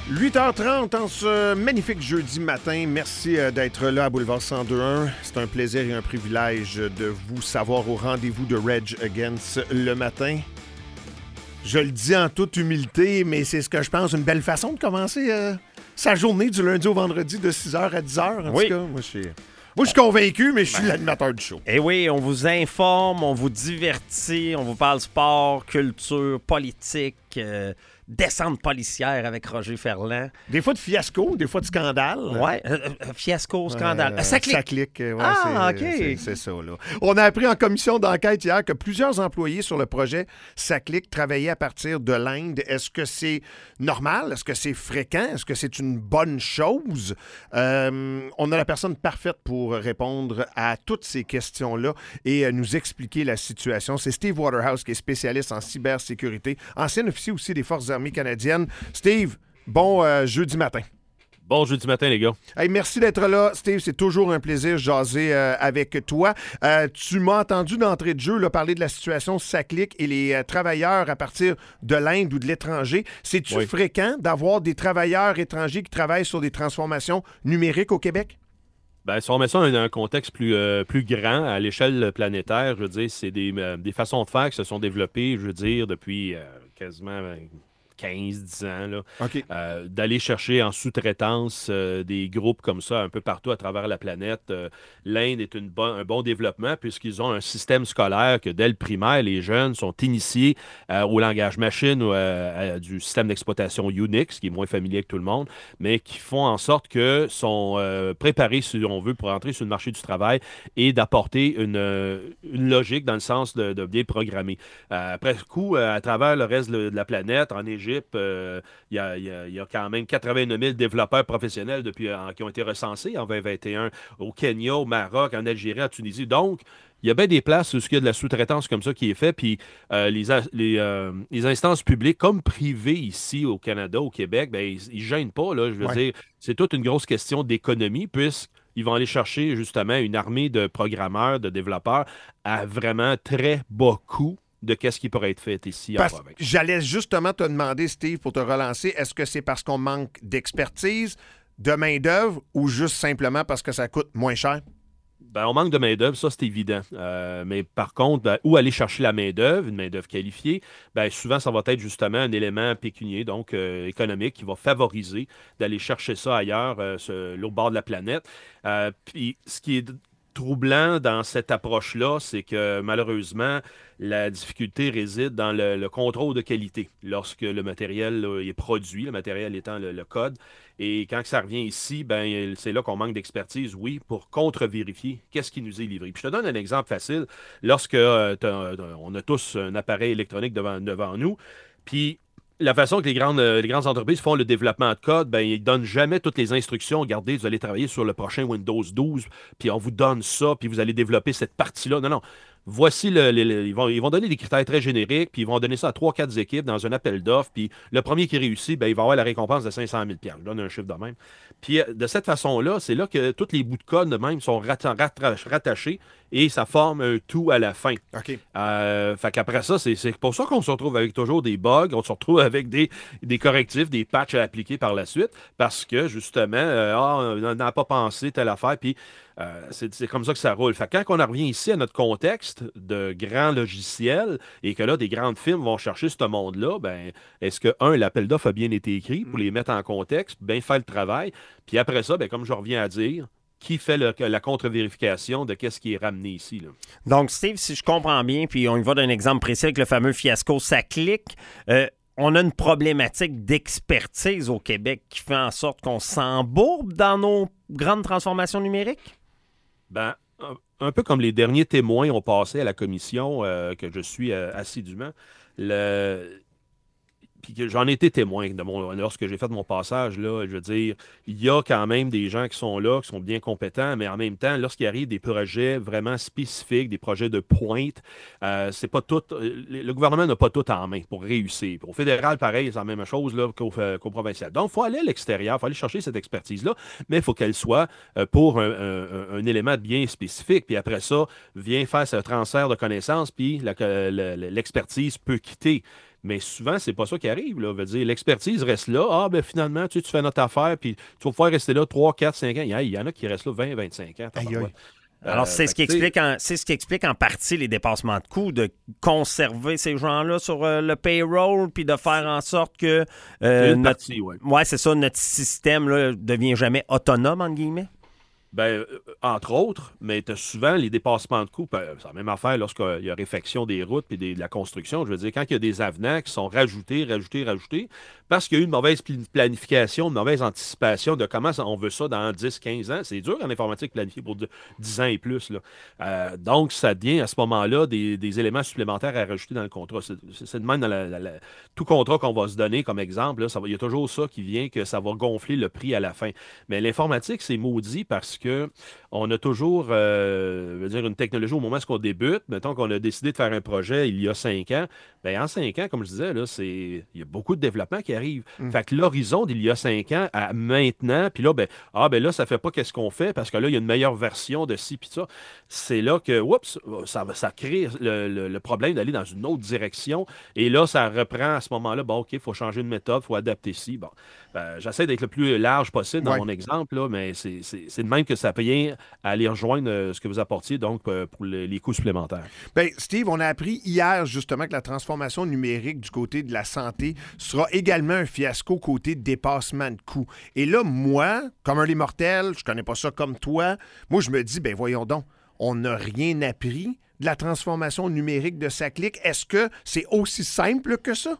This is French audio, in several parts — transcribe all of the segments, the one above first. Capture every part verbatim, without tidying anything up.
huit heures trente en ce magnifique jeudi matin. Merci d'être là à Boulevard cent deux point un. C'est un plaisir et un privilège de vous savoir au rendez-vous de Rage Against le matin. Je le dis en toute humilité, mais c'est ce que je pense, une belle façon de commencer euh, sa journée du lundi au vendredi de six heures à dix heures. En oui. tout cas, moi, je suis... Moi, je suis convaincu, mais je suis ben, l'animateur du show. Eh oui, on vous informe, on vous divertit, on vous parle sport, culture, politique, euh, descente policière avec Roger Ferland. Des fois de fiasco, des fois de scandale. Ouais, euh, fiasco, scandale. Euh, ça clique. Ça clique, ouais, ah, c'est, OK. C'est, c'est ça, là. On a appris en commission d'enquête hier que plusieurs employés sur le projet Ça clique travaillaient à partir de l'Inde. Est-ce que c'est normal? Est-ce que c'est fréquent? Est-ce que c'est une bonne chose? Euh, on a la personne parfaite pour répondre à toutes ces questions-là et nous expliquer la situation. C'est Steve Waterhouse qui est spécialiste en cybersécurité, ancien officier aussi des Forces armées canadiennes. Steve, bon euh, jeudi matin. Bon jeudi matin, les gars. Hey, merci d'être là, Steve. C'est toujours un plaisir de jaser euh, avec toi. Euh, tu m'as entendu d'entrée de jeu là, parler de la situation Ça clique et les euh, travailleurs à partir de l'Inde ou de l'étranger. C'est-tu oui. fréquent d'avoir des travailleurs étrangers qui travaillent sur des transformations numériques au Québec? Ben, si on met ça dans un contexte plus, euh, plus grand, à l'échelle planétaire, je veux dire, c'est des, euh, des façons de faire qui se sont développées, je veux dire, depuis euh, quasiment quinze dix ans, là, okay. euh, d'aller chercher en sous-traitance euh, des groupes comme ça un peu partout à travers la planète. Euh, L'Inde est une bon, un bon développement puisqu'ils ont un système scolaire que dès le primaire, les jeunes sont initiés euh, au langage machine ou euh, à, du système d'exploitation Unix, qui est moins familier que tout le monde, mais qui font en sorte que sont euh, préparés, si on veut, pour entrer sur le marché du travail et d'apporter une, une logique dans le sens de, de bien programmer. Euh, après coup, à travers le reste de la planète, en Égypte, il euh, y, y, y a quand même quatre-vingt-neuf mille développeurs professionnels depuis, en, qui ont été recensés en vingt vingt et un au Kenya, au Maroc, en Algérie, en Tunisie. Donc, il y a bien des places où il y a de la sous-traitance comme ça qui est fait. Puis euh, les, les, euh, les instances publiques comme privées ici au Canada, au Québec, ben, ils ne gênent pas. Là, je veux ouais. dire, c'est toute une grosse question d'économie puisqu'ils vont aller chercher justement une armée de programmeurs, de développeurs à vraiment très bas coût de qu'est-ce qui pourrait être fait ici parce en province. J'allais justement te demander, Steve, pour te relancer, est-ce que c'est parce qu'on manque d'expertise, de main-d'œuvre ou juste simplement parce que ça coûte moins cher? Ben, on manque de main-d'œuvre, ça c'est évident. Euh, mais par contre, ben, où aller chercher la main-d'œuvre, une main-d'œuvre qualifiée, ben, souvent ça va être justement un élément pécunier, donc euh, économique, qui va favoriser d'aller chercher ça ailleurs, euh, sur l'autre bord de la planète. Euh, puis ce qui est troublant dans cette approche-là, c'est que malheureusement, la difficulté réside dans le, le contrôle de qualité lorsque le matériel là, est produit, le matériel étant le, le code. Et quand ça revient ici, ben, c'est là qu'on manque d'expertise, oui, pour contre-vérifier qu'est-ce qui nous est livré. Puis je te donne un exemple facile. Lorsque euh, on a tous un appareil électronique devant, devant nous, puis la façon que les grandes, les grandes entreprises font le développement de code, ben, ils ne donnent jamais toutes les instructions. Regardez, vous allez travailler sur le prochain Windows douze, puis on vous donne ça, puis vous allez développer cette partie-là. Non, non. Voici, le, le, le, ils, vont, ils vont donner des critères très génériques, puis ils vont donner ça à trois quatre équipes dans un appel d'offres, puis le premier qui réussit, ben, il va avoir la récompense de cinq cent mille dollars. Je donne un chiffre de même. Puis de cette façon-là, c'est là que tous les bouts de code de même sont rat- rat- rattachés et ça forme un tout à la fin. OK. Euh, fait qu'après ça, c'est, c'est pour ça qu'on se retrouve avec toujours des bugs, on se retrouve avec des, des correctifs, des patchs à appliquer par la suite, parce que justement, euh, ah, on n'a pas pensé telle affaire, puis Euh, c'est, c'est comme ça que ça roule. Fait que quand on en revient ici à notre contexte de grands logiciels et que là, des grandes firmes vont chercher ce monde-là, ben, est-ce que, un, l'appel d'offres a bien été écrit pour les mettre en contexte, bien faire le travail, puis après ça, ben, comme je reviens à dire, qui fait le, la contre-vérification de qu'est-ce qui est ramené ici, là. Donc, Steve, si je comprends bien, puis on y va d'un exemple précis avec le fameux fiasco Ça clique, euh, on a une problématique d'expertise au Québec qui fait en sorte qu'on s'embourbe dans nos grandes transformations numériques? Ben, un, un peu comme les derniers témoins ont passé à la commission euh, que je suis euh, assidûment, le... puis que j'en ai été témoin de mon, lorsque j'ai fait mon passage, là, je veux dire, il y a quand même des gens qui sont là, qui sont bien compétents, mais en même temps, lorsqu'il arrive des projets vraiment spécifiques, des projets de pointe, euh, c'est pas tout, le gouvernement n'a pas tout en main pour réussir. Au fédéral, pareil, c'est la même chose là, qu'au, qu'au provincial. Donc, il faut aller à l'extérieur, il faut aller chercher cette expertise-là, mais il faut qu'elle soit euh, pour un, un, un élément bien spécifique. Puis après ça, vient faire ce transfert de connaissances, puis la, l'expertise peut quitter. Mais souvent, c'est pas ça qui arrive. Là. Veut dire, l'expertise reste là. Ah, ben finalement, tu sais, tu fais notre affaire, puis tu vas pouvoir rester là trois, quatre, cinq ans. Il y, a, il y en a qui restent là vingt, vingt-cinq ans. Aïe, aïe. Alors, c'est, Euh, ce qui explique en, c'est ce qui explique en partie les dépassements de coûts, de conserver ces gens-là sur euh, le payroll, puis de faire en sorte que euh, une notre, partie, ouais. ouais, c'est ça, notre système ne devient jamais autonome, entre guillemets. Ben, euh, entre autres, mais tu as souvent les dépassements de coûts. Ben, c'est la même affaire lorsqu'il y a réfection des routes et de la construction. Je veux dire, quand il y a des avenants qui sont rajoutés, rajoutés, rajoutés, parce qu'il y a eu une mauvaise planification, une mauvaise anticipation de comment on veut ça dans dix, quinze ans. C'est dur en informatique planifier pour dix ans et plus. Là. Euh, donc, ça devient à ce moment-là des, des éléments supplémentaires à rajouter dans le contrat. C'est, c'est de même dans la, la, la, tout contrat qu'on va se donner comme exemple. Là, ça va, il y a toujours ça qui vient que ça va gonfler le prix à la fin. Mais l'informatique, c'est maudit parce que que on a toujours, euh, je veux dire, une technologie au moment où on débute. Mettons qu'on a décidé de faire un projet il y a cinq ans. Bien, en cinq ans, comme je disais, là, c'est, il y a beaucoup de développement qui arrive. Mm. Fait que l'horizon d'il y a cinq ans à maintenant, puis là, ben, ah, ben là, ça fait pas qu'est-ce qu'on fait parce que là, il y a une meilleure version de ci, puis ça. C'est là que, oups, ça, ça crée le, le, le problème d'aller dans une autre direction. Et là, ça reprend à ce moment-là, bon, OK, il faut changer de méthode, il faut adapter ci. Bon, ben, j'essaie d'être le plus large possible dans ouais. mon exemple, là, mais c'est, c'est, c'est de même que ça vient à aller rejoindre euh, ce que vous apportiez, donc, euh, pour le, les coûts supplémentaires. Bien, Steve, on a appris hier, justement, que la transformation numérique du côté de la santé sera également un fiasco côté dépassement de coûts. Et là, moi, comme un des mortels, je connais pas ça comme toi, moi, je me dis, ben voyons donc, on n'a rien appris de la transformation numérique de SACLIC. Est-ce que c'est aussi simple que ça?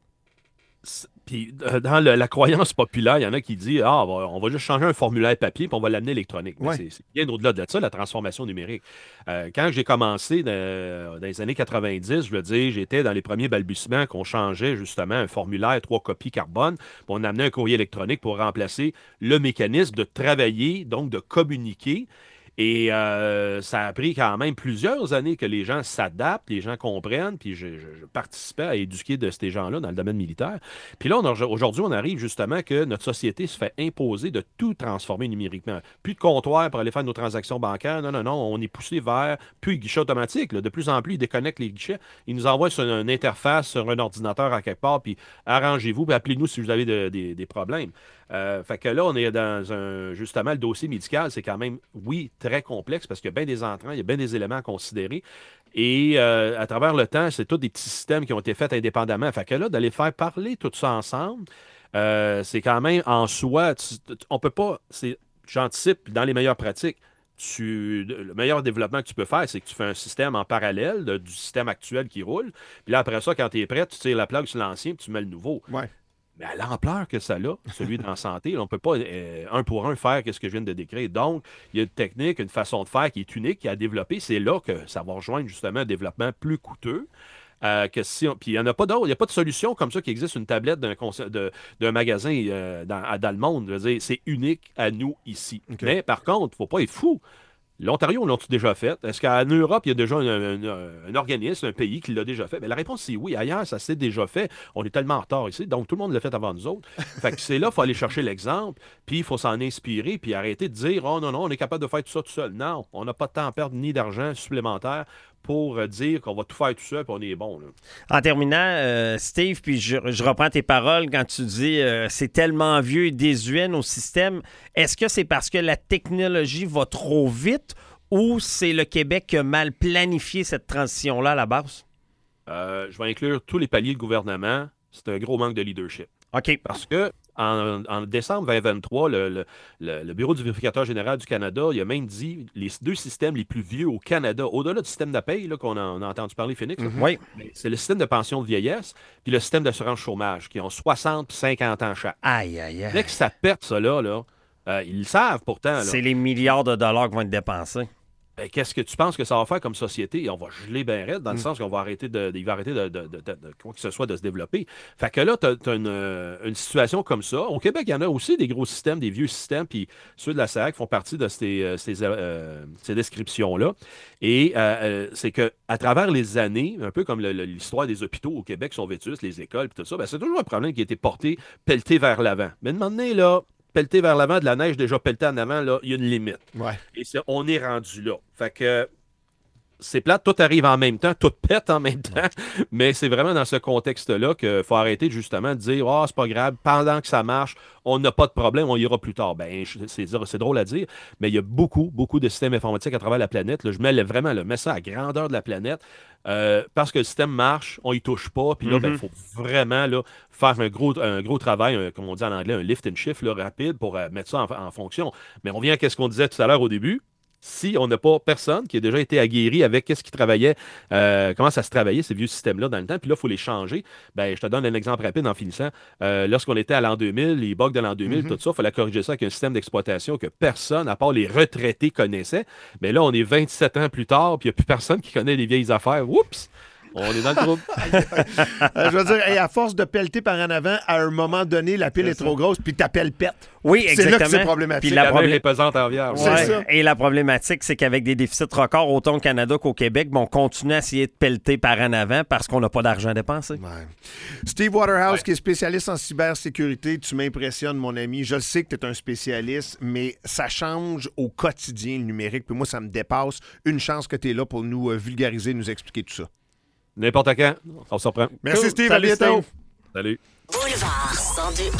Puis, dans le, la croyance populaire, il y en a qui disent ah, on va, on va juste changer un formulaire papier puis on va l'amener électronique. Mais ouais. c'est, c'est bien au-delà de ça, la transformation numérique. Euh, quand j'ai commencé dans, dans les années quatre-vingt-dix, je veux dire, j'étais dans les premiers balbutiements qu'on changeait justement un formulaire, trois copies carbone, puis on amenait un courrier électronique pour remplacer le mécanisme de travailler, donc de communiquer. Et euh, ça a pris quand même plusieurs années que les gens s'adaptent, les gens comprennent, puis je, je, je participais à éduquer de ces gens-là dans le domaine militaire. Puis là, on a, aujourd'hui, on arrive justement que notre société se fait imposer de tout transformer numériquement. Plus de comptoir pour aller faire nos transactions bancaires. Non, non, non, on est poussé vers plus de guichets automatiques. Là. De plus en plus, ils déconnectent les guichets. Ils nous envoient sur une interface, sur un ordinateur à quelque part, puis arrangez-vous, puis appelez-nous si vous avez de, de, des problèmes. Euh, fait que là, on est dans un... Justement, le dossier médical, c'est quand même, oui, très complexe parce qu'il y a bien des entrants, il y a bien des éléments à considérer. Et euh, à travers le temps, c'est tous des petits systèmes qui ont été faits indépendamment. Fait que là, d'aller faire parler tout ça ensemble, euh, c'est quand même en soi... Tu, on peut pas... C'est, j'anticipe dans les meilleures pratiques. Tu, le meilleur développement que tu peux faire, c'est que tu fais un système en parallèle de, du système actuel qui roule. Puis là, après ça, quand tu es prêt, tu tires la plug sur l'ancien puis tu mets le nouveau. Ouais. Mais à l'ampleur que ça a, celui de la santé, là, on ne peut pas euh, un pour un faire ce que je viens de décrire. Donc, il y a une technique, une façon de faire qui est unique, qui a développé. C'est là que ça va rejoindre justement un développement plus coûteux. Euh, que si on... Puis il n'y en a pas d'autre, il n'y a pas de solution comme ça qui existe une tablette d'un, conce... de... d'un magasin euh, dans... dans le monde. Je veux dire, c'est unique à nous ici. Okay. Mais par contre, il ne faut pas être fou. L'Ontario, l'ont-ils déjà fait? Est-ce qu'en Europe, il y a déjà un, un, un organisme, un pays qui l'a déjà fait? Bien, la réponse, c'est oui. Ailleurs, ça s'est déjà fait. On est tellement en retard ici, donc tout le monde l'a fait avant nous autres. Fait que c'est là, il faut aller chercher l'exemple, puis il faut s'en inspirer, puis arrêter de dire « Oh non, non, on est capable de faire tout ça tout seul. » Non, on n'a pas de temps à perdre ni d'argent supplémentaire pour dire qu'on va tout faire tout seul puis on est bon. Là. En terminant, euh, Steve, puis je, je reprends tes paroles quand tu dis euh, c'est tellement vieux et désuet nos systèmes. Est-ce que c'est parce que la technologie va trop vite ou c'est le Québec qui a mal planifié cette transition-là à la base? Euh, je vais inclure tous les paliers de gouvernement. C'est un gros manque de leadership. OK. Parce que En, en décembre vingt vingt-trois, le, le, le, le Bureau du vérificateur général du Canada, il a même dit les deux systèmes les plus vieux au Canada, au-delà du système de paye là, qu'on a, on a entendu parler, Phoenix, mm-hmm. oui. c'est le système de pension de vieillesse puis le système d'assurance chômage qui ont soixante et cinquante ans chaque. Aïe, aïe, aïe. Dès que ça perd ça là, là euh, ils le savent pourtant. Là. C'est les milliards de dollars qui vont être dépensés. Ben, qu'est-ce que tu penses que ça va faire comme société? On va geler bien raide dans le mm. sens qu'on va arrêter de, il va arrêter de, de, de, de, de quoi que ce soit de se développer. Fait que là, tu as une, une situation comme ça. Au Québec, il y en a aussi des gros systèmes, des vieux systèmes, puis ceux de la S A C font partie de ces, ces, euh, ces descriptions-là. Et euh, c'est qu'à travers les années, un peu comme le, le, l'histoire des hôpitaux au Québec sont vétustes, les écoles, puis tout ça, ben, c'est toujours un problème qui a été porté, pelleté vers l'avant. Mais à un moment donné, là, pelleté vers l'avant, de la neige déjà pelletée en avant, là, il y a une limite. Ouais. Et c'est, on est rendu là. Fait que c'est plate, tout arrive en même temps, tout pète en même temps, mais c'est vraiment dans ce contexte-là qu'il faut arrêter justement de dire « Ah, oh, c'est pas grave, pendant que ça marche, on n'a pas de problème, on ira plus tard. » Ben, c'est, c'est drôle à dire, mais il y a beaucoup, beaucoup de systèmes informatiques à travers la planète. Là, je mets vraiment là, mets ça à grandeur de la planète. Euh, parce que le système marche, on y touche pas, puis là, il mm-hmm. ben, faut vraiment là, faire un gros, un gros travail, un, comme on dit en anglais, un lift and shift là, rapide pour euh, mettre ça en, en fonction. Mais on vient à ce qu'on disait tout à l'heure au début. Si on n'a pas personne qui a déjà été aguerri avec qu'est-ce qui travaillait, euh, comment ça se travaillait, ces vieux systèmes-là dans le temps, puis là, il faut les changer. Ben, je te donne un exemple rapide en finissant. Euh, lorsqu'on était à l'an deux mille, les bugs de l'an deux mille, mm-hmm. tout ça, il fallait corriger ça avec un système d'exploitation que personne, à part les retraités, connaissait. Mais là, on est vingt-sept ans plus tard, puis il n'y a plus personne qui connaît les vieilles affaires. Oups! On est dans le trouble. euh, je veux dire, hey, à force de pelleter par en avant, à un moment donné, la pile c'est est ça. trop grosse, puis ta pelle pète. Oui, exactement. C'est là que c'est problématique. Puis la, la problé- est pesante en arrière. Ouais. C'est ça. Et la problématique, c'est qu'avec des déficits records, autant au Canada qu'au Québec, ben, on continue à essayer de pelleter par en avant parce qu'on n'a pas d'argent à dépenser. Ouais. Steve Waterhouse, ouais. qui est spécialiste en cybersécurité, tu m'impressionnes, mon ami. Je le sais que tu es un spécialiste, mais ça change au quotidien le numérique. Puis moi, ça me dépasse. Une chance que tu es là pour nous euh, vulgariser, nous expliquer tout ça. N'importe quand, on s'en prend. Merci, cool. Steve. Salut, à bientôt. Steve. Salut. Boulevard cent deux